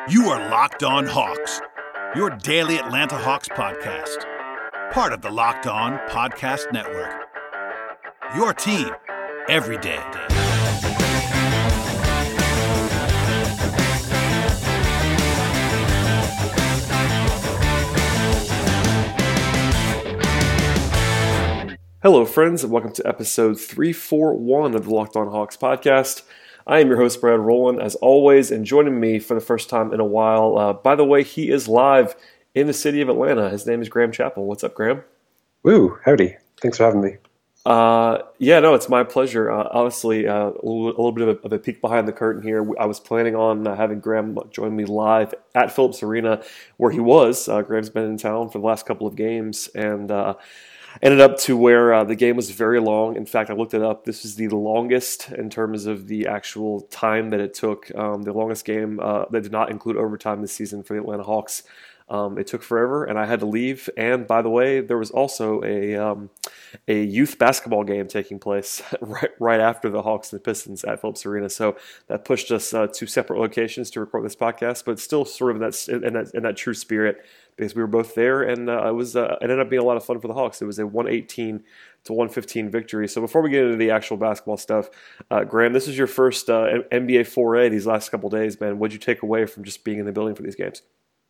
You are Locked On Hawks, your daily Atlanta Hawks podcast. Part of the Locked On Podcast Network. Your team every day. Hello, friends, and welcome to episode 341 of the Locked On Hawks podcast. I am your host, Brad Rowland, as always, and joining me for the first time in a while. By the way, he is live in the city of Atlanta. His name is Graham Chappell. What's up, Graham? Woo, howdy. Thanks for having me. It's my pleasure. Honestly, a little bit of a peek behind the curtain here. I was planning on having Graham join me live at Phillips Arena, where he was. Graham's been in town for the last couple of games, and ended up to where the game was very long. In fact, I looked it up. This is the longest in terms of the actual time that it took. The longest game that did not include overtime this season for the Atlanta Hawks. It took forever, and I had to leave. And by the way, there was also a youth basketball game taking place right after the Hawks and the Pistons at Phillips Arena. So that pushed us to separate locations to record this podcast, but still sort of in that true spirit, because we were both there, and it ended up being a lot of fun for the Hawks. It was a 118-115 victory. So before we get into the actual basketball stuff, Graham, this is your first NBA foray these last couple days, man. What'd you take away from just being in the building for these games?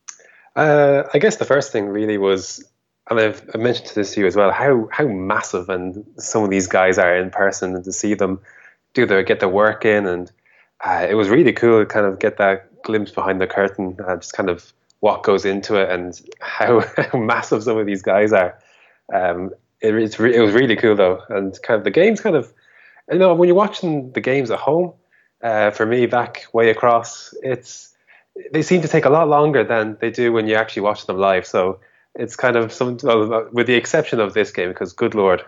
I guess the first thing really was, and I've mentioned this to you as well, how massive and some of these guys are in person, and to see them get their work in, and it was really cool to kind of get that glimpse behind the curtain, just kind of what goes into it and how massive some of these guys are. It was really cool though, and kind of the games when you're watching the games at home, for me back way across, they seem to take a lot longer than they do when you actually watch them live. So it's kind of with the exception of this game, because good Lord,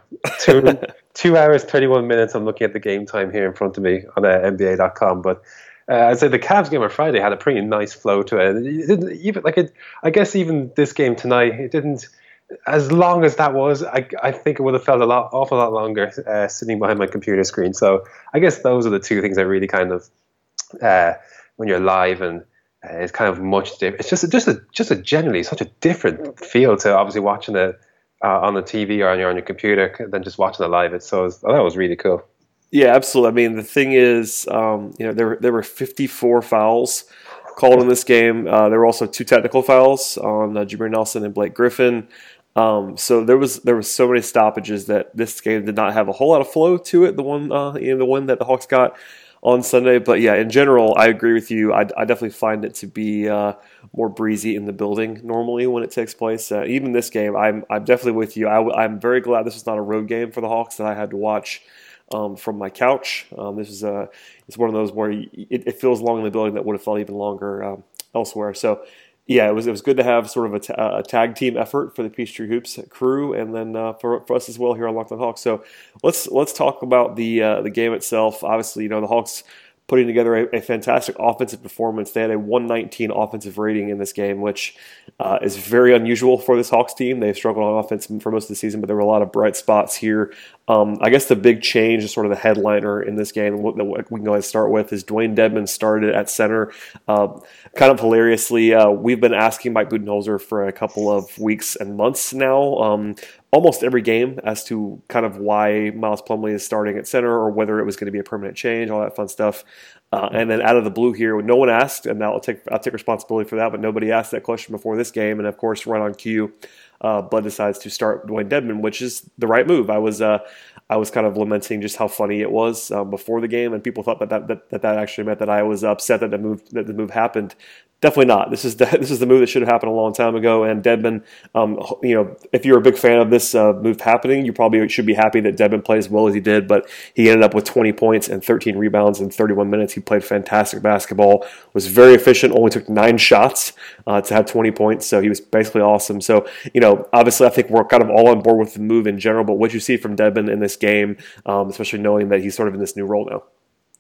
2 hours, 31 minutes, I'm looking at the game time here in front of me on NBA.com. But I'd say the Cavs game on Friday had a pretty nice flow to it. It didn't even I guess even this game tonight, it didn't, as long as that was, I think it would have felt awful lot longer sitting behind my computer screen. So I guess those are the two things that really kind of, when you're live, and it's kind of much different. It's just a generally such a different feel to obviously watching it on the TV or on your computer than just watching it live. I thought that was really cool. Yeah, absolutely. I mean, the thing is, there were 54 fouls called in this game. There were also 2 technical fouls on Jameer Nelson and Blake Griffin. So there was so many stoppages that this game did not have a whole lot of flow to it. The one that the Hawks got on Sunday, but yeah, in general, I agree with you. I definitely find it to be more breezy in the building normally when it takes place. Even this game, I'm definitely with you. I'm very glad this is not a road game for the Hawks that I had to watch from my couch. It's one of those where it feels long in the building that would have felt even longer elsewhere. So yeah, it was good to have sort of a tag team effort for the Peachtree Hoops crew, and then for us as well here on Locked On Hawks. So let's talk about the game itself. Obviously, the Hawks putting together a fantastic offensive performance. They had a 119 offensive rating in this game, which is very unusual for this Hawks team. They've struggled on offense for most of the season, but there were a lot of bright spots here. I guess the big change is sort of the headliner in this game that we can go ahead and start with is Dewayne Dedmon started at center. Kind of hilariously, we've been asking Mike Budenholzer for a couple of weeks and months now, almost every game, as to kind of why Miles Plumlee is starting at center, or whether it was going to be a permanent change, all that fun stuff. And then out of the blue here, no one asked, and I'll take responsibility for that, but nobody asked that question before this game. And of course, right on cue, Bud decides to start Dewayne Dedmon, which is the right move. I was kind of lamenting just how funny it was before the game, and people thought that actually meant that I was upset that the move happened. Definitely not. This is the move that should have happened a long time ago. And Dedmon, if you're a big fan of this move happening, you probably should be happy that Dedmon played as well as he did. But he ended up with 20 points and 13 rebounds in 31 minutes. He played fantastic basketball. Was very efficient. Only took 9 shots to have 20 points. So he was basically awesome. So obviously, I think we're kind of all on board with the move in general. But what you see from Dedmon in this game, especially knowing that he's sort of in this new role now.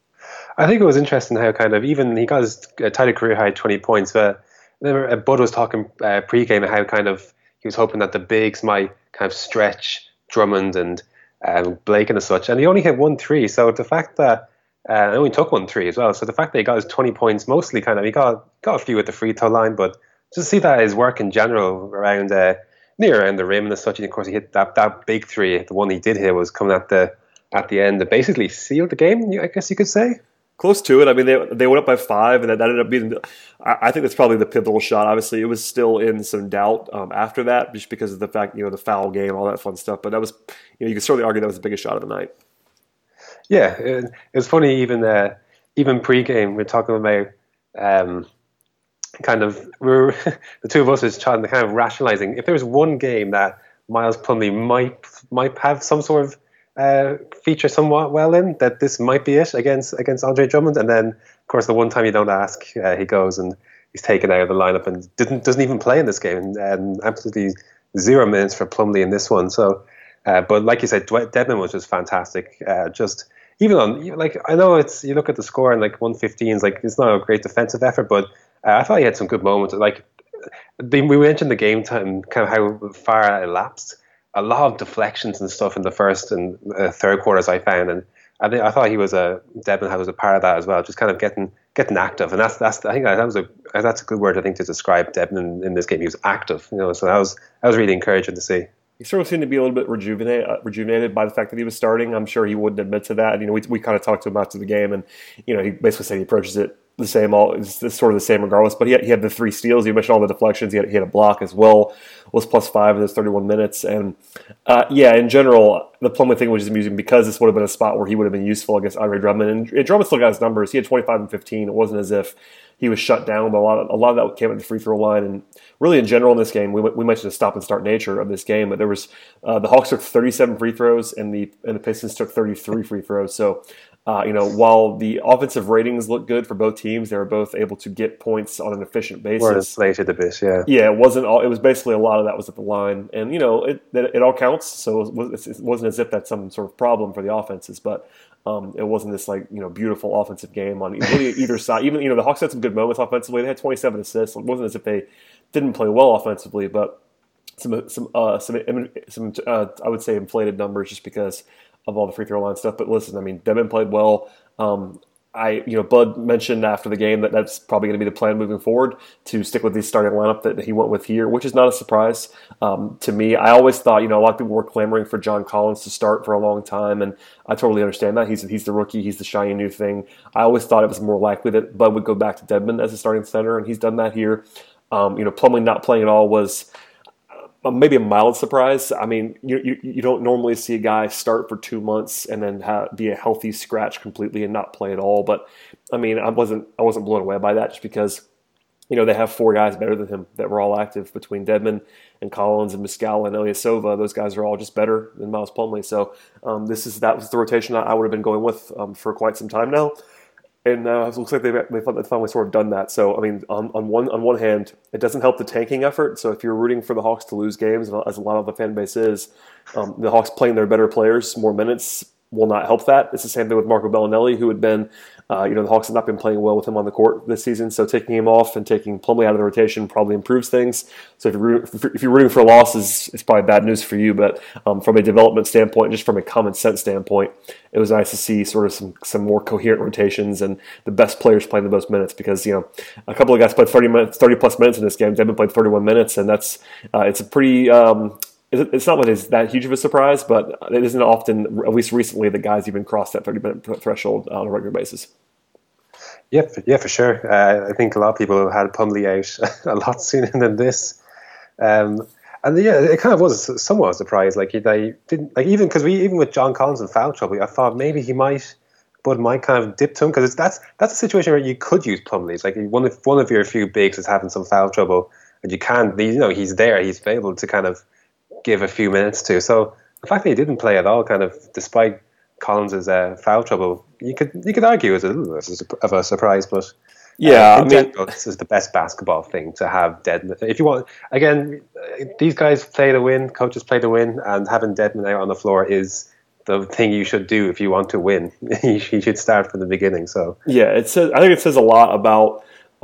I think it was interesting how kind of, even he got his title career high 20 points, but Bud was talking pre-game how kind of he was hoping that the bigs might kind of stretch Drummond and Blake and such, and he only hit 1 3. So the fact that and only took 1 3 as well. So the fact that he got his 20 points, mostly kind of, he got a few at the free throw line, but just see that his work in general around near around the rim and such. And of course, he hit that big three. The one he did hit was coming at the end that basically sealed the game, I guess you could say. Close to it. I mean, they went up by 5, and that ended up being. I think that's probably the pivotal shot. Obviously, it was still in some doubt after that, just because of the fact, the foul game, all that fun stuff. But that was, you could certainly argue that was the biggest shot of the night. Yeah, it was funny. Even pre-game, we're talking about kind of the two of us is trying to kind of rationalizing if there was one game that Miles Plumlee might have some sort of feature somewhat well in, that this might be it against Andre Drummond. And then, of course, the one time you don't ask, he goes and he's taken out of the lineup and doesn't even play in this game, and absolutely 0 minutes for Plumlee in this one. So, but like you said, Dedmon was just fantastic. Just even on, like, I know you look at the score and like 115 is like, it's not a great defensive effort, but I thought he had some good moments. Like we mentioned the game time, kind of how far it elapsed. A lot of deflections and stuff in the first and third quarters I found, and I thought Dedmon was a part of that as well, just kind of getting active, and that's I think that's a good word, I think, to describe Dedmon in this game. He was active, so that was really encouraging to see. He sort of seemed to be a little bit rejuvenated by the fact that he was starting. I'm sure he wouldn't admit to that. We kind of talked to him after the game, and he basically said he approaches it the same. It's sort of the same regardless. But he had the 3 steals. You mentioned all the deflections. He had a block as well. Was +5 in those 31 minutes. And in general, the Plumlee thing was just amusing because this would have been a spot where he would have been useful against Andre Drummond. And Drummond still got his numbers. He had 25 and 15. It wasn't as if he was shut down, but a lot of that came at the free throw line. And really, in general, in this game, we mentioned the stop and start nature of this game, but there was the Hawks took 37 free throws and the Pistons took 33 free throws. So, while the offensive ratings look good for both teams, they were both able to get points on an efficient basis. We're inflated a bit, yeah. Yeah, it wasn't all. It was basically a lot of that was at the line, and it all counts. So it wasn't as if that's some sort of problem for the offenses, but. It wasn't this beautiful offensive game on really either side. Even the Hawks had some good moments offensively. They had 27 assists. It wasn't as if they didn't play well offensively, but some I would say inflated numbers just because of all the free throw line stuff. But listen, I mean, Dedmon played well. Bud mentioned after the game that that's probably going to be the plan moving forward, to stick with the starting lineup that he went with here, which is not a surprise to me. I always thought, a lot of people were clamoring for John Collins to start for a long time, and I totally understand that. He's the rookie, he's the shiny new thing. I always thought it was more likely that Bud would go back to Dedmon as a starting center, and he's done that here. Plumlee not playing at all was maybe a mild surprise. I mean, you don't normally see a guy start for 2 months and then be a healthy scratch completely and not play at all. But I mean, I wasn't blown away by that, just because they have 4 guys better than him that were all active between Dedmon and Collins and Muscala and Ilyasova. Those guys are all just better than Miles Plumlee. So that was the rotation I would have been going with for quite some time now. And it looks like they finally sort of done that. So, I mean, on one hand, it doesn't help the tanking effort. So if you're rooting for the Hawks to lose games, as a lot of the fan base is, the Hawks playing their better players more minutes will not help that. It's the same thing with Marco Bellinelli, who had been, the Hawks have not been playing well with him on the court this season. So taking him off and taking Plumlee out of the rotation probably improves things. So if you're rooting for losses, it's probably bad news for you. But from a development standpoint, just from a common sense standpoint, it was nice to see sort of some more coherent rotations and the best players playing the most minutes, because a couple of guys played 30 plus minutes in this game. They've been played 31 minutes, and that's it's a pretty. It's not like it's that huge of a surprise, but it isn't often, at least recently, that guys even cross that 30-minute threshold on a regular basis. Yeah, for sure. I think a lot of people have had Plumlee out a lot sooner than this. And yeah, it kind of was somewhat a surprise. Like they didn't, like, even with John Collins in foul trouble, I thought maybe Bud might kind of dip to him, because that's a situation where you could use Plumlee. It's like one of your few bigs is having some foul trouble, and you can't. He's there. He's able to kind of give a few minutes to. So the fact that he didn't play at all, kind of despite Collins' foul trouble, you could argue is of a surprise. But in general, this is the best basketball thing to have Dedmon. If you want, again, these guys play to win, coaches play to win, and having Dedmon out on the floor is the thing you should do if you want to win. You should start from the beginning. So yeah, I think it says a lot about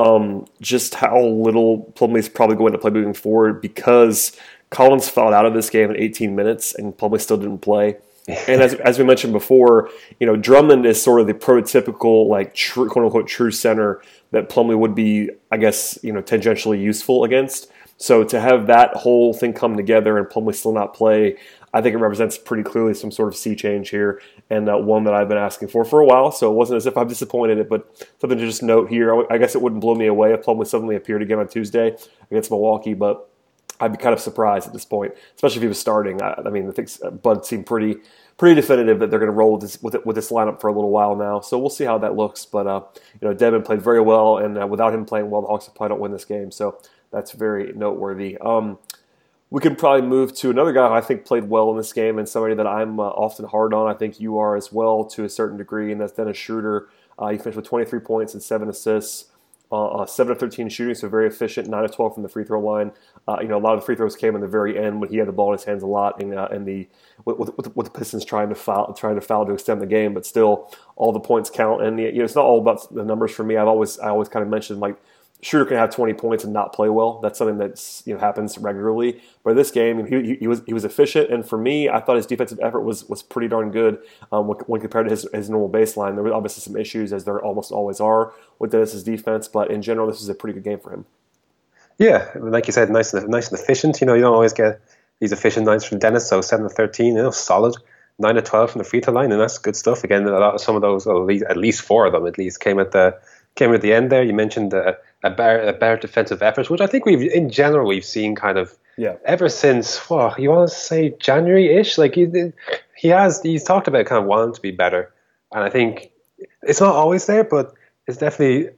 just how little Plumlee's probably going to play moving forward, because Collins fouled out of this game in 18 minutes and Plumlee still didn't play. And as we mentioned before, Drummond is sort of the prototypical, like, true, quote unquote, true center that Plumlee would be, I guess, tangentially useful against. So to have that whole thing come together and Plumlee still not play, I think it represents pretty clearly some sort of sea change here, and one that I've been asking for a while. So it wasn't as if I'm disappointed in it, but something to just note here. I guess it wouldn't blow me away if Plumlee suddenly appeared again on Tuesday against Milwaukee, but I'd be kind of surprised at this point, especially if he was starting. I think Bud seemed pretty definitive that they're going to roll with this lineup for a little while now. So we'll see how that looks. But Devin played very well, and without him playing well, the Hawks probably don't win this game. So that's very noteworthy. We can probably move to another guy who I think played well in this game, and somebody that I'm often hard on. I think you are as well to a certain degree, and that's Dennis Schroeder. He finished with 23 points and 7 assists. 7 of 13 shooting, so very efficient. 9 of 12 from the free throw line. A lot of the free throws came in the very end when he had the ball in his hands a lot, with the Pistons trying to foul to extend the game. But still, all the points count, and it's not all about the numbers for me. I always kind of mentioned, like, Schroeder can have 20 points and not play well. That's something that's happens regularly. But this game, he was efficient, and for me, I thought his defensive effort was pretty darn good when compared to his normal baseline. There were obviously some issues, as there almost always are with Dennis's defense, but in general, this is a pretty good game for him. Yeah, like you said, nice and efficient. You don't always get these efficient nights from Dennis. So 7 of 13, solid. 9 of 12 from the free throw line, and that's good stuff. Again, some of those, at least 4 of them, came at the end there. You mentioned a better defensive effort, which I think we've seen kind of ever since, you want to say January-ish? Like he's talked about kind of wanting to be better, and I think it's not always there, but it's definitely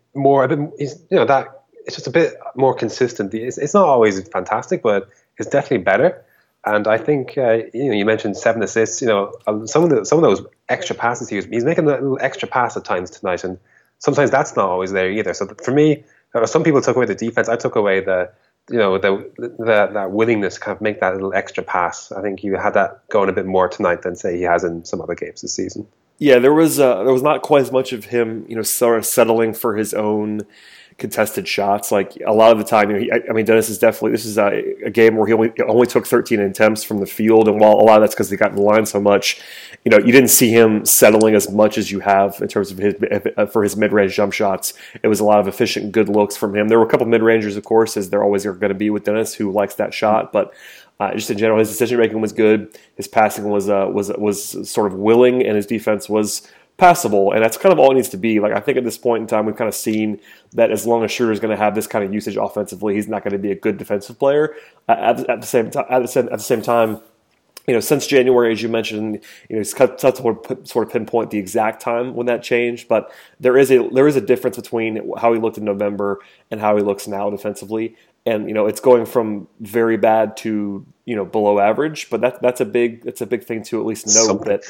it's just a bit more consistent. It's not always fantastic, but it's definitely better. And I think you mentioned 7 assists. Some of those extra passes he's making a little extra pass at times tonight, and sometimes that's not always there either. So for me, some people took away the defense. I took away that willingness to kind of make that little extra pass. I think you had that going a bit more tonight than say he has in some other games this season. Yeah, there was not quite as much of him, sort of settling for his own contested shots. Like a lot of the time, Dennis is definitely, this is a game where he only took 13 attempts from the field, and while a lot of that's because they got in the line so much, you didn't see him settling as much as you have in terms of his mid-range jump shots. It was a lot of efficient, good looks from him. There were a couple mid-rangers, of course, as there always are going to be with Dennis, who likes that shot, but just in general, his decision making was good. His passing was sort of willing, and his defense was passable, and that's kind of all it needs to be. Like, I think at this point in time, we've kind of seen that as long as Schroeder is going to have this kind of usage offensively, he's not going to be a good defensive player. At the same time, since January, as you mentioned, it's tough to sort of pinpoint the exact time when that changed, but there is a difference between how he looked in November and how he looks now defensively. And it's going from very bad to below average, but that's a big thing to at least note. That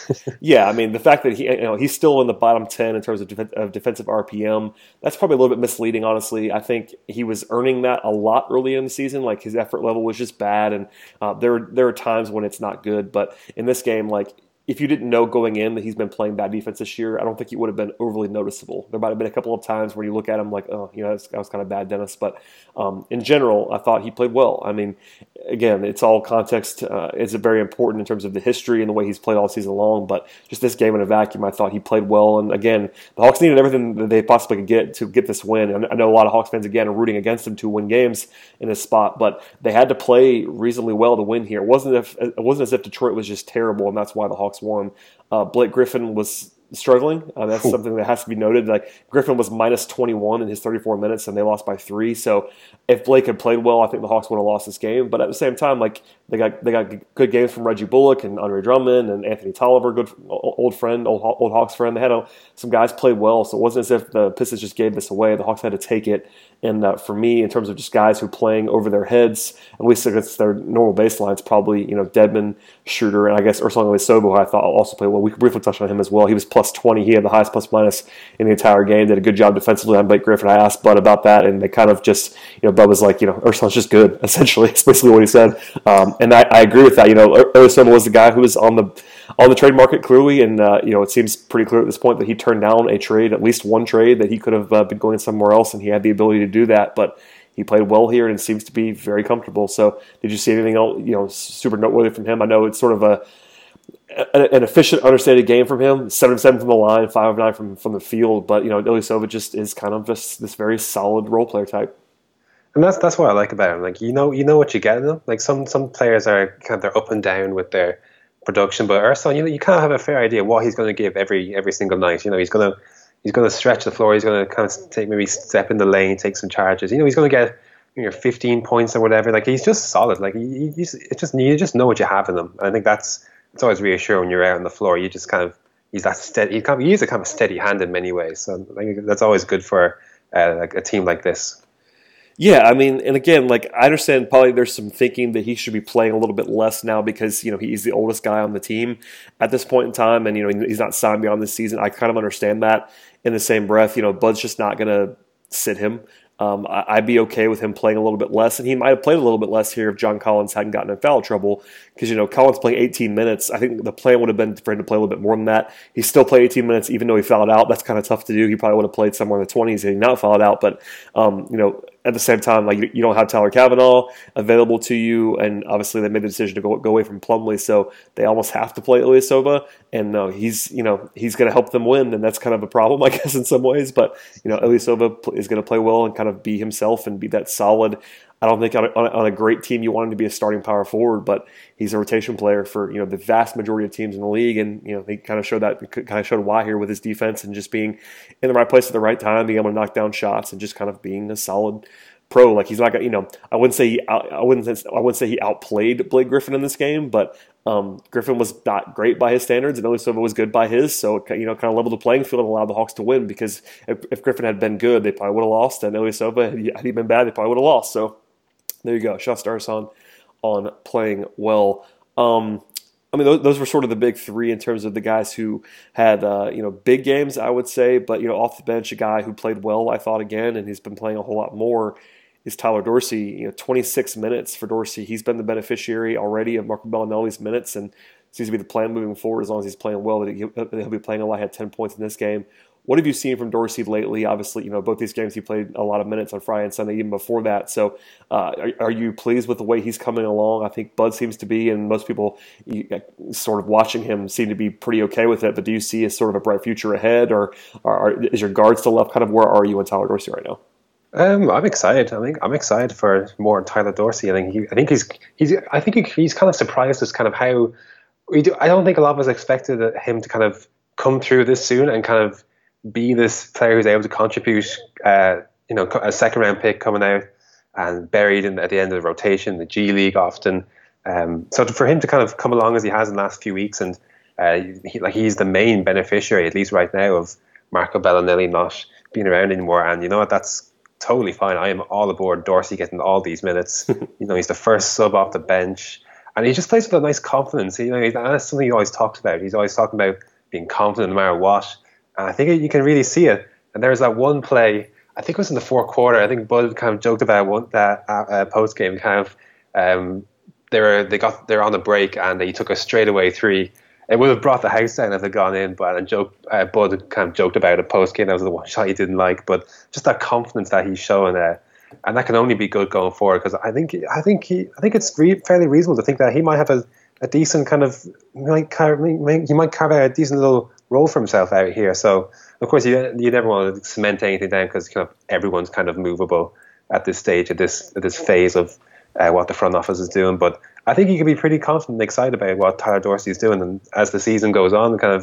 the fact that he's still in the bottom 10 in terms of defensive RPM, that's probably a little bit misleading, honestly. I think he was earning that a lot early in the season. Like, his effort level was just bad, and there are times when it's not good. But in this game, like, if you didn't know going in that he's been playing bad defense this year, I don't think it would have been overly noticeable. There might have been a couple of times where you look at him like, that was kind of bad, Dennis. But in general, I thought he played well. I mean, again, it's all context. It's very important in terms of the history and the way he's played all season long. But just this game in a vacuum, I thought he played well. And again, the Hawks needed everything that they possibly could get to get this win. And I know a lot of Hawks fans, again, are rooting against him to win games in this spot. But they had to play reasonably well to win here. It wasn't as if Detroit was just terrible, and that's why the Hawks won. Blake Griffin was struggling. That's something that has to be noted. Like, Griffin was minus 21 in his 34 minutes, and they lost by 3. So if Blake had played well, I think the Hawks would have lost this game. But at the same time, like, they got good games from Reggie Bullock and Andre Drummond and Anthony Tolliver, good old Hawks friend. They had some guys played well, so it wasn't as if the Pistons just gave this away. The Hawks had to take it. And for me, in terms of just guys who are playing over their heads, at least against their normal baselines, probably Dedmon, Schroeder, and I guess Ersan Ilyasova, who I thought also played well. We briefly touched on him as well. He was plus 20. He had the highest plus minus in the entire game. Did a good job defensively on Blake Griffin. I asked Bud about that, and they kind of just, Bud was like, Ersan's just good, essentially. That's basically what he said. And I agree with that. Ilyasova was the guy who was on the trade market clearly, and it seems pretty clear at this point that he turned down a trade, at least one trade, that he could have been going somewhere else, and he had the ability to do that. But he played well here and seems to be very comfortable. So did you see anything else, super noteworthy from him? I know it's sort of an efficient, understated game from him. 7 of 7 from the line, 5 of 9 from the field. But Ilyasova just is kind of just this very solid role player type. And that's what I like about him. Like you know what you get in him. Like some players are kind of they're up and down with their production, but Ersan, you kind of have a fair idea what he's going to give every single night. He's going to stretch the floor. He's going to kind of maybe step in the lane, take some charges. He's going to get 15 points or whatever. Like he's just solid. Like you just know what you have in him. And I think it's always reassuring when you're out on the floor. You just kind of he's that steady. He's a kind of steady hand in many ways. So I think that's always good for like a team like this. Yeah, I mean, and again, like I understand probably there's some thinking that he should be playing a little bit less now because he's the oldest guy on the team at this point in time, and he's not signed beyond this season. I kind of understand that. In the same breath, Bud's just not going to sit him. I'd be okay with him playing a little bit less, and he might have played a little bit less here if John Collins hadn't gotten in foul trouble because Collins playing 18 minutes. I think the plan would have been for him to play a little bit more than that. He still played 18 minutes even though he fouled out. That's kind of tough to do. He probably would have played somewhere in the 20s and he not fouled out, but at the same time, like you don't have Tyler Cavanaugh available to you, and obviously they made the decision to go away from Plumlee, so they almost have to play Ilyasova, and he's going to help them win, and that's kind of a problem, I guess, in some ways. But Ilyasova is going to play well and kind of be himself and be that solid. I don't think on a great team you want him to be a starting power forward, but he's a rotation player for the vast majority of teams in the league, and they kind of showed why here with his defense and just being in the right place at the right time, being able to knock down shots, and just kind of being a solid pro. Like he's not I wouldn't say he outplayed Blake Griffin in this game, but Griffin was not great by his standards, and Ilyasova was good by his. So kind of leveled the playing field and allowed the Hawks to win. Because if Griffin had been good, they probably would have lost, and Ilyasova had he been bad, they probably would have lost. So there you go. Shouts to Ersan on playing well. I mean, those were sort of the big three in terms of the guys who had, big games, I would say. But, off the bench, a guy who played well, I thought, again, and he's been playing a whole lot more, is Tyler Dorsey. 26 minutes for Dorsey. He's been the beneficiary already of Marco Bellinelli's minutes, and seems to be the plan moving forward as long as he's playing well. That he'll be playing a lot. He had 10 points in this game. What have you seen from Dorsey lately? Obviously, both these games he played a lot of minutes on Friday and Sunday, even before that. So are you pleased with the way he's coming along? I think Bud seems to be, and most people sort of watching him seem to be pretty okay with it. But do you see a sort of a bright future ahead, or is your guard still left? Kind of where are you on Tyler Dorsey right now? I'm excited. I'm excited for more Tyler Dorsey. I think he's kind of surprised us kind of how I don't think a lot of us expected him to kind of come through this soon and kind of be this player who's able to contribute, a second round pick coming out and buried at the end of the rotation, the G League often. So for him to kind of come along as he has in the last few weeks, and he's the main beneficiary, at least right now, of Marco Bellinelli not being around anymore. And you know what? That's totally fine. I am all aboard Dorsey getting all these minutes. He's the first sub off the bench, and he just plays with a nice confidence. That's something he always talks about. He's always talking about being confident no matter what. And I think you can really see it. And there was that one play, I think it was in the fourth quarter. I think Bud kind of joked about that post game. Kind of, they're on a break and he took a straightaway three. It would have brought the house down if it had gone in. But Bud kind of joked about it post game. That was the one shot he didn't like. But just that confidence that he's showing there, and that can only be good going forward. Because I think it's fairly reasonable to think that he might have a decent kind of he might carve out a decent little role for himself out here. So of course you never want to cement anything down because kind of everyone's kind of movable at this stage, at this phase of what the front office is doing. But I think you can be pretty confident and excited about what Tyler Dorsey is doing. And as the season goes on, kind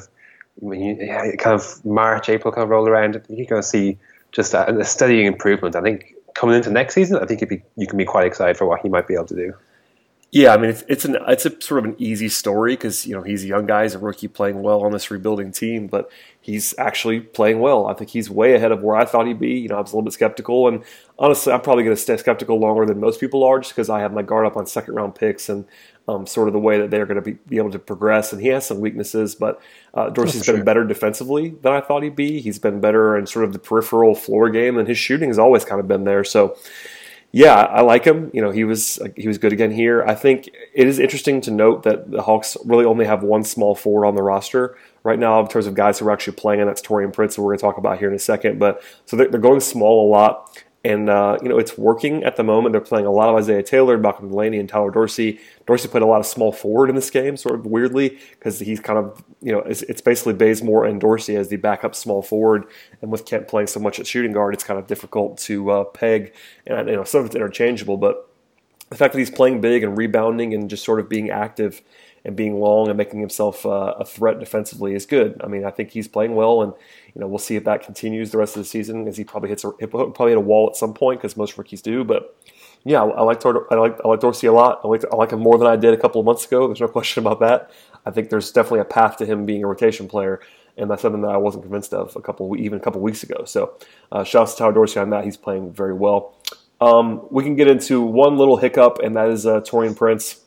of March, April kind of roll around, you're going to see just a steady improvement. I think coming into next season, I think you can be quite excited for what he might be able to do. Yeah, I mean it's a sort of an easy story because he's a young guy, he's a rookie playing well on this rebuilding team, but he's actually playing well. I think he's way ahead of where I thought he'd be. I was a little bit skeptical, and honestly, I'm probably going to stay skeptical longer than most people are, just because I have my guard up on second round picks and sort of the way that they're going to be able to progress. And he has some weaknesses, but Dorsey's been better defensively than I thought he'd be. He's been better in sort of the peripheral floor game, and his shooting has always kind of been there. So. Yeah, I like him. He was good again here. I think it is interesting to note that the Hawks really only have one small forward on the roster right now in terms of guys who are actually playing, and that's Taurean Prince, who we're going to talk about here in a second. But so they're going small a lot, And, it's working at the moment. They're playing a lot of Isaiah Taylor, Malcolm Delaney, and Tyler Dorsey. Dorsey played a lot of small forward in this game, sort of weirdly, because he's kind of, it's basically Bazemore and Dorsey as the backup small forward. And with Kent playing so much at shooting guard, it's kind of difficult to peg. And, some of it's interchangeable, but the fact that he's playing big and rebounding and just sort of being active and being long and making himself a threat defensively is good. I mean, I think he's playing well, and we'll see if that continues the rest of the season, as he probably hit a wall at some point, because most rookies do. But yeah, I like Dorsey a lot. I like him more than I did a couple of months ago. There's no question about that. I think there's definitely a path to him being a rotation player, and that's something that I wasn't convinced of even a couple weeks ago. So shouts to Tyler Dorsey on that. He's playing very well. We can get into one little hiccup, and that is Taurean Prince.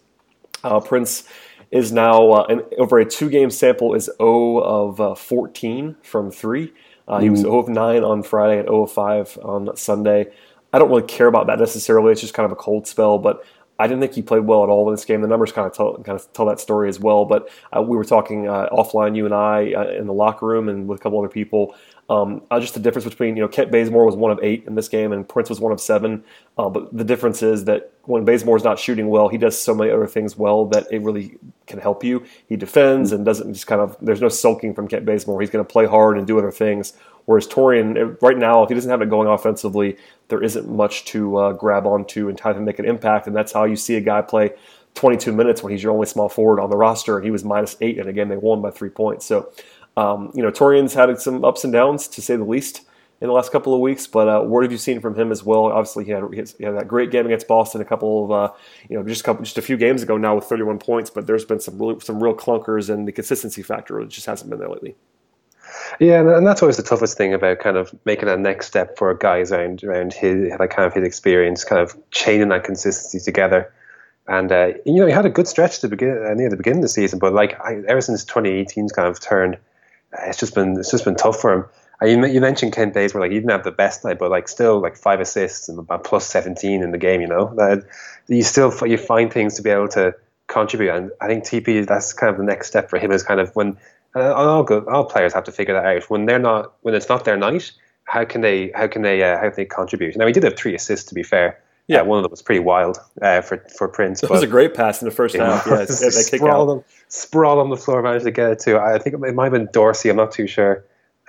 Prince is now, over a 2-game sample, is 0 of 14 from 3. He was 0 of 9 on Friday and 0 of 5 on Sunday. I don't really care about that necessarily. It's just kind of a cold spell, but I didn't think he played well at all in this game. The numbers kind of tell that story as well. But we were talking offline, you and I, in the locker room and with a couple other people. Just the difference between, Kent Bazemore was 1 of 8 in this game and Prince was 1 of 7. But the difference is that when Bazemore's not shooting well, he does so many other things well that it really can help you. He defends and doesn't just there's no sulking from Kent Bazemore. He's going to play hard and do other things. Whereas Taurean, right now, if he doesn't have it going offensively, there isn't much to grab onto and time to make an impact. And that's how you see a guy play 22 minutes when he's your only small forward on the roster. And he was -8 in a game they won by 3 points. So, Taurean's had some ups and downs, to say the least, in the last couple of weeks. But what have you seen from him as well? Obviously, he had that great game against Boston a couple of, just a few games ago now with 31 points. But there's been some real clunkers, and the consistency factor just hasn't been there lately. Yeah, and that's always the toughest thing about kind of making a next step for guys around his experience, kind of chaining that consistency together. And he had a good stretch near the beginning of the season, but ever since 2018's kind of turned, it's just been tough for him. You mentioned Kent Bazemore, he didn't have the best night, but still 5 assists and about plus 17 in the game. That you find things to be able to contribute, and I think TP, that's kind of the next step for him, is kind of when. All players have to figure that out. When it's not their night, how can they contribute? Now, he did have 3 assists, to be fair. Yeah, one of them was pretty wild for Prince. It was a great pass in the first half. Yeah, they kick out. Sprawl on the floor, managed to get it to. I think it might have been Dorsey. I'm not too sure.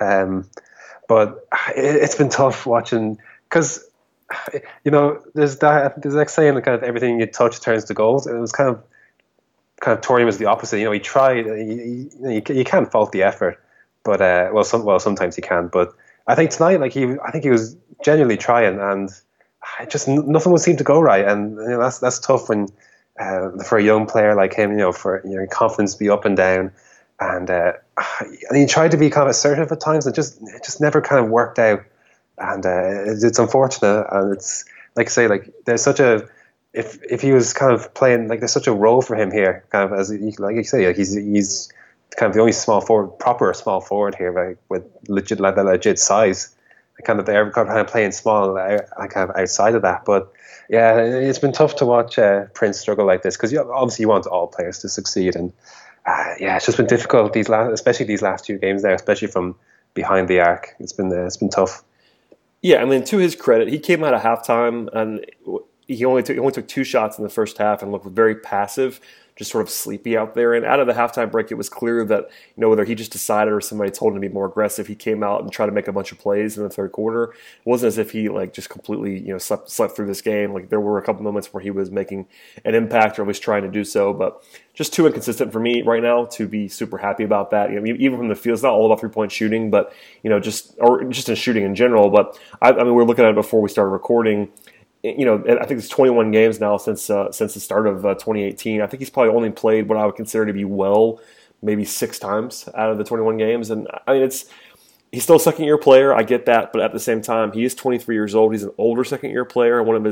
But it's been tough watching, because there's that saying that kind of everything you touch turns to gold, and it was kind of Taurean was the opposite. He tried. You can't fault the effort, but sometimes you can. But I think tonight, I think he was genuinely trying, and just nothing would seem to go right. And that's tough when for a young player like him. For your confidence to be up and down, and he tried to be kind of assertive at times, and it just never kind of worked out. And it's unfortunate, and it's like I say, there's such a. If he was kind of playing, there's such a role for him here, kind of as you say, he's kind of the only proper small forward here, with legit size. They're kind of playing small, kind of outside of that. But yeah, it's been tough to watch Prince struggle like this, because obviously you want all players to succeed, and it's just been difficult especially these last 2 games there, especially from behind the arc. It's been tough. Yeah, I mean, to his credit, he came out of halftime and. He only took 2 shots in the first half and looked very passive, just sort of sleepy out there. And out of the halftime break, it was clear that whether he just decided or somebody told him to be more aggressive, he came out and tried to make a bunch of plays in the third quarter. It wasn't as if he just completely slept through this game. There were a couple moments where he was making an impact or was trying to do so, but just too inconsistent for me right now to be super happy about that. Even from the field, it's not all about 3-point shooting, but just in shooting in general. But I mean, we were looking at it before we started recording. I think it's 21 games now since the start of 2018. I think he's probably only played what I would consider to be maybe 6 times out of the 21 games. And I mean, he's still a second-year player. I get that, but at the same time, he is 23 years old. He's an older second-year player. One of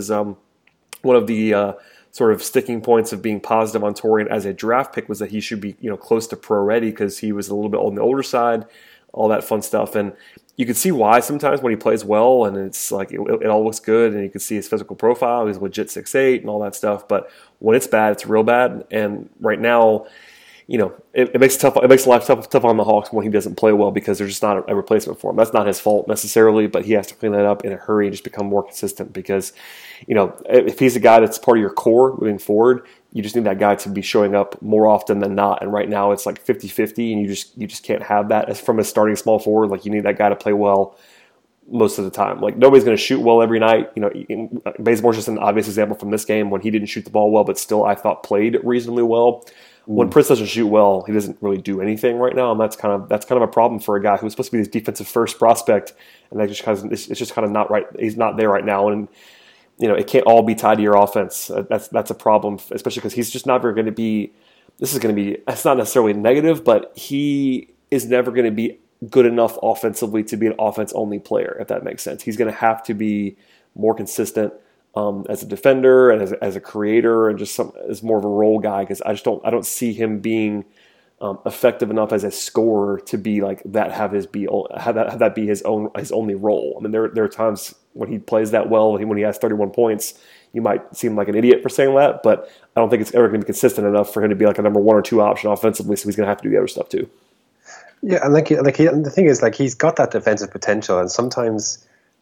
the sort of sticking points of being positive on Taurean as a draft pick was that he should be close to pro ready, because he was a little bit on the older side, all that fun stuff. And you can see why sometimes when he plays well, and it's it all looks good, and you can see his physical profile. He's legit 6'8" and all that stuff. But when it's bad, it's real bad. And right now, it makes life tough on the Hawks when he doesn't play well because there's just not a replacement for him. That's not his fault necessarily, but he has to clean that up in a hurry and just become more consistent because, if he's a guy that's part of your core moving forward, you just need that guy to be showing up more often than not. And right now it's like 50-50, and you just can't have that as from a starting small forward. Like, you need that guy to play well most of the time. Like, nobody's going to shoot well every night. Bazemore's just an obvious example from this game when he didn't shoot the ball well, but still I thought played reasonably well. When Prince doesn't shoot well, he doesn't really do anything right now, and that's kind of a problem for a guy who's supposed to be this defensive first prospect, and it's just kind of not right. He's not there right now, and it can't all be tied to your offense. That's a problem, especially because he's just never going to be. It's not necessarily negative, but he is never going to be good enough offensively to be an offense-only player, if that makes sense. He's going to have to be more consistent as a defender and as a creator and just as more of a role guy, because I don't see him being effective enough as a scorer to be like that. Have that be his only role. I mean, there are times when he plays that well, when he has 31 points, you might seem like an idiot for saying that, but I don't think it's ever going to be consistent enough for him to be like a number 1 or 2 option offensively. So he's going to have to do the other stuff too. Yeah, and the thing is, like, he's got that defensive potential, and sometimes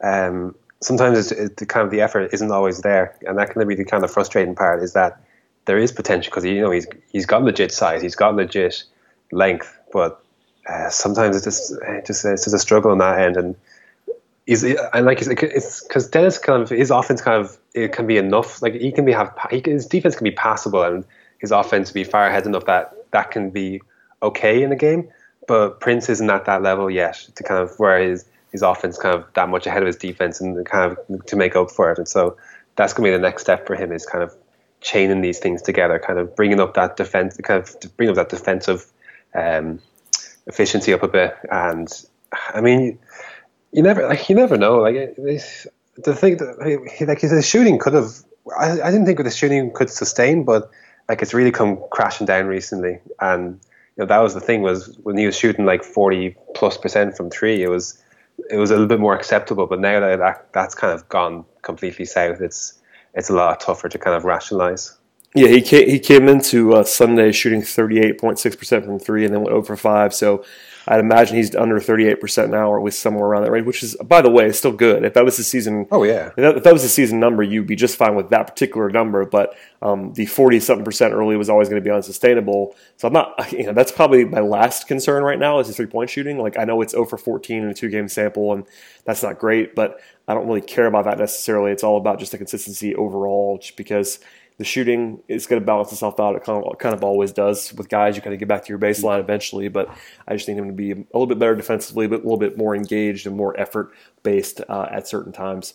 it's the kind of the effort isn't always there, and that can be the kind of frustrating part. Is that there is potential because he's got legit size, he's got legit length, but sometimes it's just a struggle on that end, and it's because Dennis kind of his offense it can be enough. Like, his defense can be passable, and his offense be far ahead enough that can be okay in a game. But Prince isn't at that level yet to kind of where his offense kind of that much ahead of his defense and kind of to make up for it. And so that's going to be the next step for him, is kind of chaining these things together, kind of bringing up that defense, defensive efficiency up a bit. And I mean, you never know. Like, the thing that his shooting could have. I didn't think the shooting could sustain, but like, it's really come crashing down recently. And that was the thing, was when he was shooting like 40+% from three, it was a little bit more acceptable. But now that's kind of gone completely south, it's a lot tougher to kind of rationalize. Yeah, he came into Sunday shooting 38.6% from three, and then went 0 for 5. So I'd imagine he's under 38% now, or at least somewhere around that range, which is, by the way, still good. If that was the season, if that was the season number, you'd be just fine with that particular number. But the 40-something% early was always going to be unsustainable. So I'm not, that's probably my last concern right now is his 3-point shooting. Like, I know it's 0 for 14 in a 2-game sample, and that's not great, but I don't really care about that necessarily. It's all about just the consistency overall, just because the shooting is going to balance itself out. It kind of always does with guys. You kind of get back to your baseline eventually, but I just need him to be a little bit better defensively, but a little bit more engaged and more effort-based at certain times.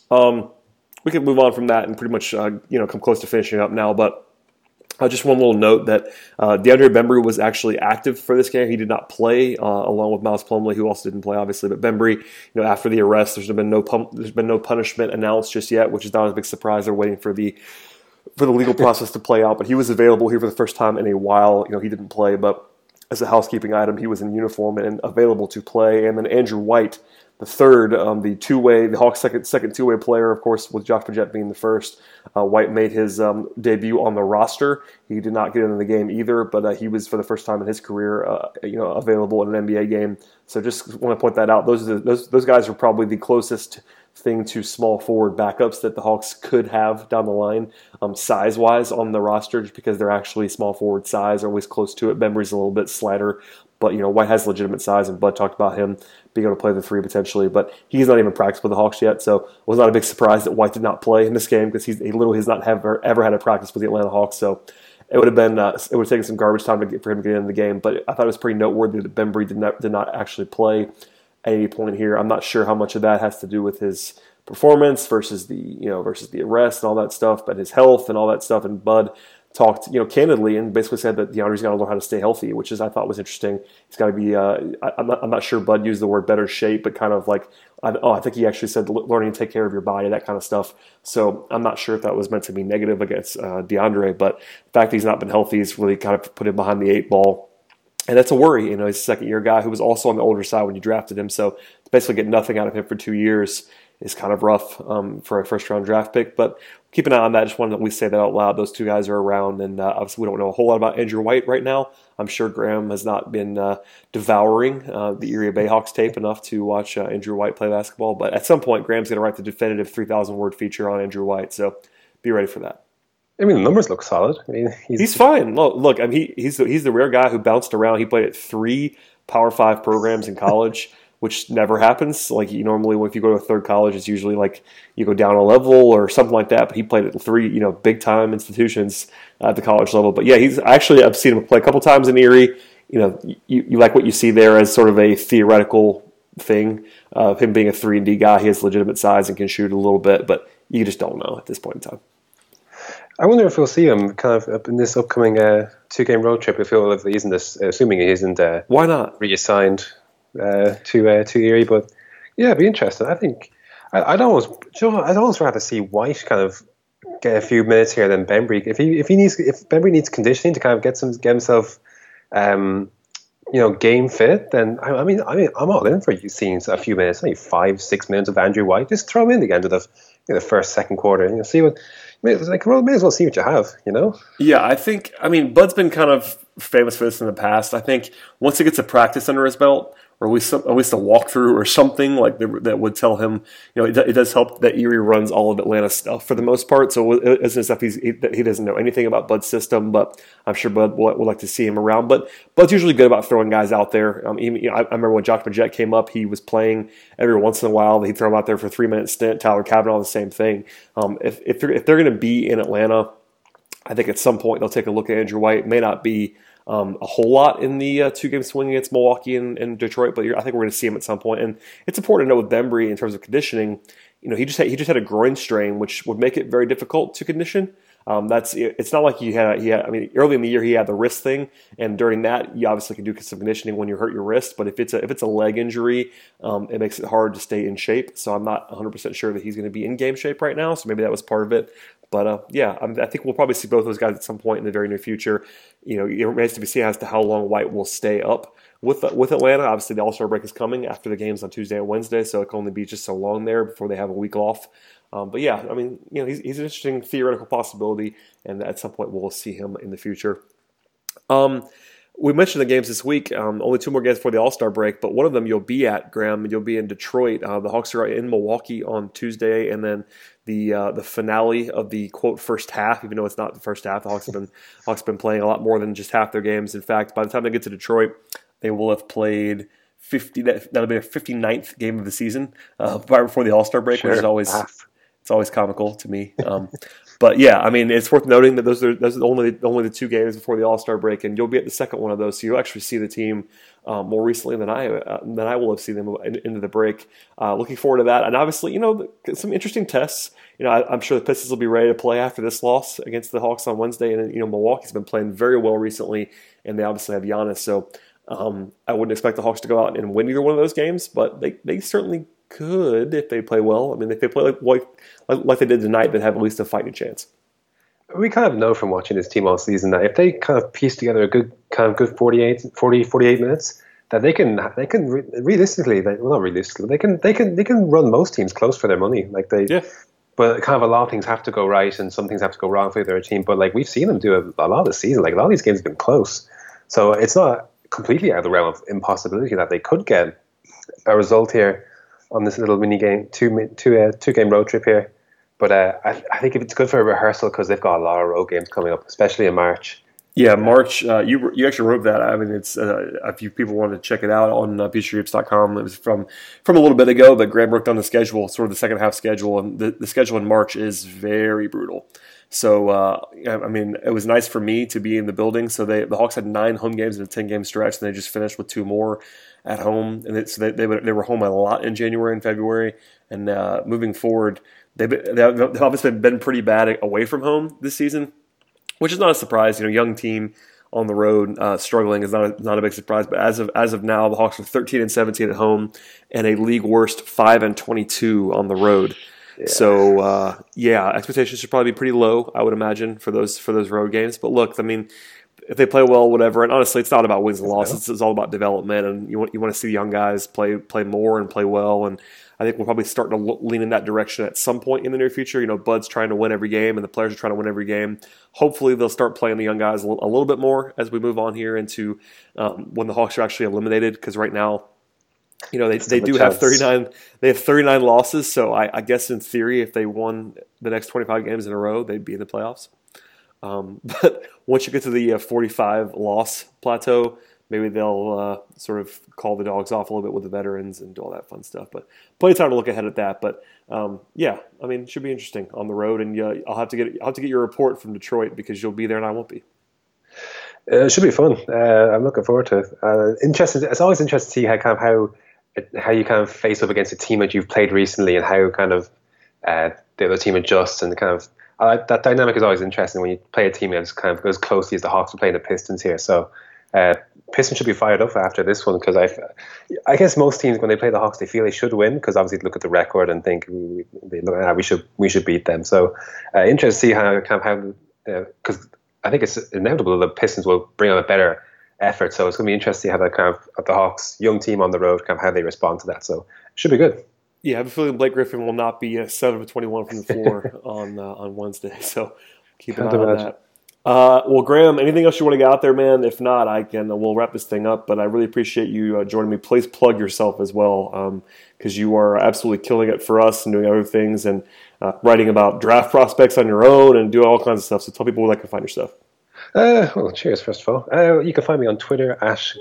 We can move on from that and pretty much come close to finishing up now, but just one little note that DeAndre Bembry was actually active for this game. He did not play, along with Miles Plumlee, who also didn't play, obviously. But Bembry, after the arrest, there's been no punishment announced just yet, which is not a big surprise. They're waiting for the legal process to play out. But he was available here for the first time in a while. He didn't play, but as a housekeeping item, he was in uniform and available to play. And then Andrew White, the third, the Hawks' second two-way player, of course, with Josh Paget being the first. White made his debut on the roster. He did not get into the game either, but he was, for the first time in his career, available in an NBA game. So just want to point that out. Those guys are probably the closest thing to small forward backups that the Hawks could have down the line, size-wise on the roster, just because they're actually small forward size, or always close to it. Bembry's a little bit slighter, but White has legitimate size, and Bud talked about him being able to play the three potentially, but he's not even practiced with the Hawks yet, so it was not a big surprise that White did not play in this game, because he literally has not ever had a practice with the Atlanta Hawks. So it would have taken some garbage time for him to get into the game, but I thought it was pretty noteworthy that Bembry did not actually play at any point here. I'm not sure how much of that has to do with his performance versus the arrest and all that stuff, but his health and all that stuff. And Bud talked, candidly, and basically said that DeAndre's got to learn how to stay healthy, which I thought was interesting. He's got to be. I'm not sure Bud used the word better shape, but kind of like, I think he actually said learning to take care of your body, that kind of stuff. So I'm not sure if that was meant to be negative against DeAndre, but the fact that he's not been healthy has really kind of put him behind the 8 ball. And that's a worry. He's a second-year guy who was also on the older side when you drafted him. So to basically get nothing out of him for 2 years is kind of rough for a first-round draft pick. But keep an eye on that. Just wanted to at least say that out loud. Those two guys are around, and obviously we don't know a whole lot about Andrew White right now. I'm sure Graham has not been devouring the Erie Bayhawks tape enough to watch Andrew White play basketball. But at some point, Graham's going to write the definitive 3,000-word feature on Andrew White, so be ready for that. I mean, the numbers look solid. I mean, he's fine. Look, I mean, he's the rare guy who bounced around. He played at 3 Power 5 programs in college, which never happens. Like, you normally, if you go to a third college, it's usually like you go down a level or something like that. But he played at 3, big time institutions at the college level. But yeah, I've seen him play a couple times in Erie. You like what you see there as sort of a theoretical thing of him being a 3-and-D guy. He has legitimate size and can shoot a little bit, but you just don't know at this point in time. I wonder if we'll see him kind of in this upcoming 2-game road trip. If he isn't, assuming he isn't, why not reassigned to Erie? But yeah, it'd be interesting. I think I'd almost rather see White kind of get a few minutes here than Bembry. If Bembry needs conditioning to kind of get himself, game fit, then I mean, I'm all in for you seeing a few minutes, maybe 5-6 minutes of Andrew White. Just throw him in the end of the first, second quarter. See what. May as well see what you have, Yeah, Bud's been kind of famous for this in the past. I think once he gets a practice under his belt, or at least a walkthrough or something like that would tell him, it does help that Erie runs all of Atlanta's stuff for the most part. So it isn't as if he doesn't know anything about Bud's system, but I'm sure Bud would like to see him around. But Bud's usually good about throwing guys out there. I remember when Josh Majette came up, he was playing every once in a while. He'd throw him out there for a 3-minute stint. Tyler Kavanaugh, the same thing. If they're going to be in Atlanta, I think at some point they'll take a look at Andrew White. It may not be a whole lot in the 2-game swing against Milwaukee and Detroit, but I think we're going to see him at some point. And it's important to know with Bembry in terms of conditioning. He just had a groin strain, which would make it very difficult to condition. It's not like he had. Early in the year he had the wrist thing, and during that you obviously can do some conditioning when you hurt your wrist. But if it's a leg injury, it makes it hard to stay in shape. So I'm not 100% sure that he's going to be in game shape right now. So maybe that was part of it. But I think we'll probably see both those guys at some point in the very near future. It remains to be seen as to how long White will stay up with Atlanta. Obviously, the All-Star break is coming after the games on Tuesday and Wednesday, so it can only be just so long there before they have a week off. But yeah, he's an interesting theoretical possibility, and at some point we'll see him in the future. We mentioned the games this week. Only 2 more games before the All-Star break, but one of them you'll be at, Graham. You'll be in Detroit. The Hawks are in Milwaukee on Tuesday, and then the finale of the quote first half. Even though it's not the first half, the Hawks have been playing a lot more than just half their games. In fact, by the time they get to Detroit, they will have played 50. That'll be their 59th game of the season, right before the All-Star break, sure. Which is always comical to me. But yeah, it's worth noting that those are only the 2 games before the All-Star break, and you'll be at the second one of those, so you'll actually see the team more recently than I will have seen them into the break. Looking forward to that, and obviously, some interesting tests. I'm sure the Pistons will be ready to play after this loss against the Hawks on Wednesday, and Milwaukee's been playing very well recently, and they obviously have Giannis, so I wouldn't expect the Hawks to go out and win either one of those games, but they certainly could if they play well. If they play like they did tonight, they'd have at least a fighting chance. We kind of know from watching this team all season that if they kind of piece together a good 48 minutes, that they can realistically, well, not realistically, they can run most teams close for their money. But kind of a lot of things have to go right and some things have to go wrong for their team. But we've seen them do a lot of the season. A lot of these games have been close, so it's not completely out of the realm of impossibility that they could get a result here on this little mini game, 2-game road trip here. But I think it's good for a rehearsal because they've got a lot of road games coming up, especially in March. Yeah, March. You actually wrote that. It's a few people wanted to check it out on PeachtreeHoops.com. It was from a little bit ago, but Graham worked on the schedule, sort of the second half schedule, and the schedule in March is very brutal. So, it was nice for me to be in the building. So the Hawks had 9 home games in a 10-game stretch, and they just finished with 2 more at home. And they were home a lot in January and February. And moving forward, they've obviously been pretty bad away from home this season, which is not a surprise. Young team on the road struggling is not a big surprise. But as of now, the Hawks are 13-17 at home and a league worst 5-22 on the road. Yeah. So expectations should probably be pretty low, I would imagine, for those road games. But look, if they play well, whatever. And honestly, it's not about wins and losses. It's all about development, and you want to see the young guys play more and play well. And I think we'll probably start to lean in that direction at some point in the near future. Bud's trying to win every game, and the players are trying to win every game. Hopefully, they'll start playing the young guys a little bit more as we move on here into when the Hawks are actually eliminated. Because right now, they do have 39. They have 39 losses. So I guess in theory, if they won the next 25 games in a row, they'd be in the playoffs. But once you get to the 45 loss plateau, maybe they'll sort of call the dogs off a little bit with the veterans and do all that fun stuff. But plenty of time to look ahead at that. But it should be interesting on the road. And I'll have to get your report from Detroit because you'll be there and I won't be. It should be fun. I'm looking forward to it. Interesting. It's always interesting to see how you kind of face up against a team that you've played recently and how kind of the other team adjusts and kind of that dynamic is always interesting when you play a team that's kind of as closely as the Hawks are playing the Pistons here. So Pistons should be fired up after this one because I guess most teams when they play the Hawks they feel they should win because obviously they look at the record and think we should beat them. So interesting to see how because I think it's inevitable the Pistons will bring on a better effort. So it's going to be interesting to see how that kind of the Hawks young team on the road kind of how they respond to that. So it should be good. Yeah, I have a feeling Blake Griffin will not be 7 of 21 from the floor on Wednesday. So keep an eye on that. Well, Graham, anything else you want to get out there, man? If not, we'll wrap this thing up. But I really appreciate you joining me. Please plug yourself as well, because you are absolutely killing it for us and doing other things and writing about draft prospects on your own and doing all kinds of stuff. So tell people where they can find your stuff. Well, cheers, first of all. You can find me on Twitter,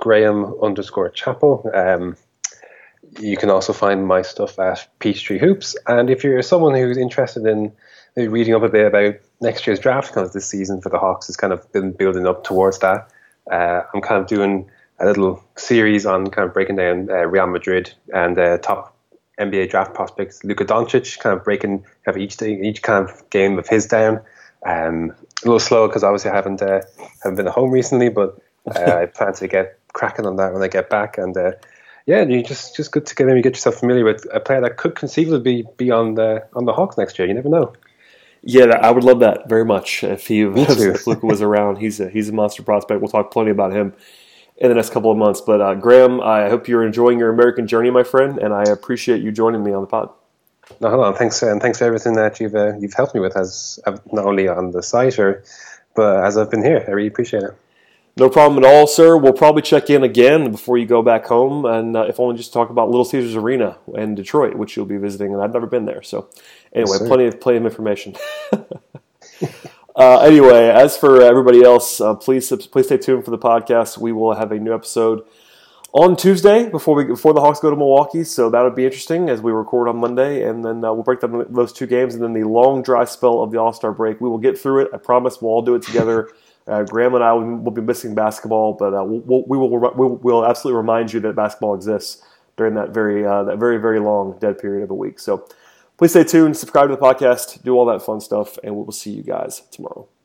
@Graham_Chappell. You can also find my stuff at Peachtree Hoops. And if you're someone who's interested in maybe reading up a bit about next year's draft, because this season for the Hawks has kind of been building up towards that, I'm kind of doing a little series on kind of breaking down Real Madrid and top NBA draft prospects. Luka Doncic, kind of breaking each kind of game of his down. A little slow because obviously I haven't been at home recently, but I plan to get cracking on that when I get back. And you just good to get yourself familiar with a player that could conceivably be on the Hawks next year. You never know. Yeah, I would love that very much if Luka was around. He's a monster prospect. We'll talk plenty about him in the next couple of months. But Graham, I hope you're enjoying your American journey, my friend, and I appreciate you joining me on the pod. No, hold on. Thanks for everything that you've helped me with, as not only on the site but as I've been here. I really appreciate it. No problem at all, sir. We'll probably check in again before you go back home, and if only just talk about Little Caesars Arena in Detroit, which you'll be visiting, and I've never been there. So, anyway, yes, plenty of information. Anyway, as for everybody else, please stay tuned for the podcast. We will have a new episode on Tuesday before the Hawks go to Milwaukee, so that would be interesting as we record on Monday, and then we'll break down those two games, and then the long dry spell of the All-Star break. We will get through it. I promise. We'll all do it together. Graham and I will be missing basketball, but we'll absolutely remind you that basketball exists during that very very long dead period of a week. So please stay tuned, subscribe to the podcast, do all that fun stuff, and we will see you guys tomorrow.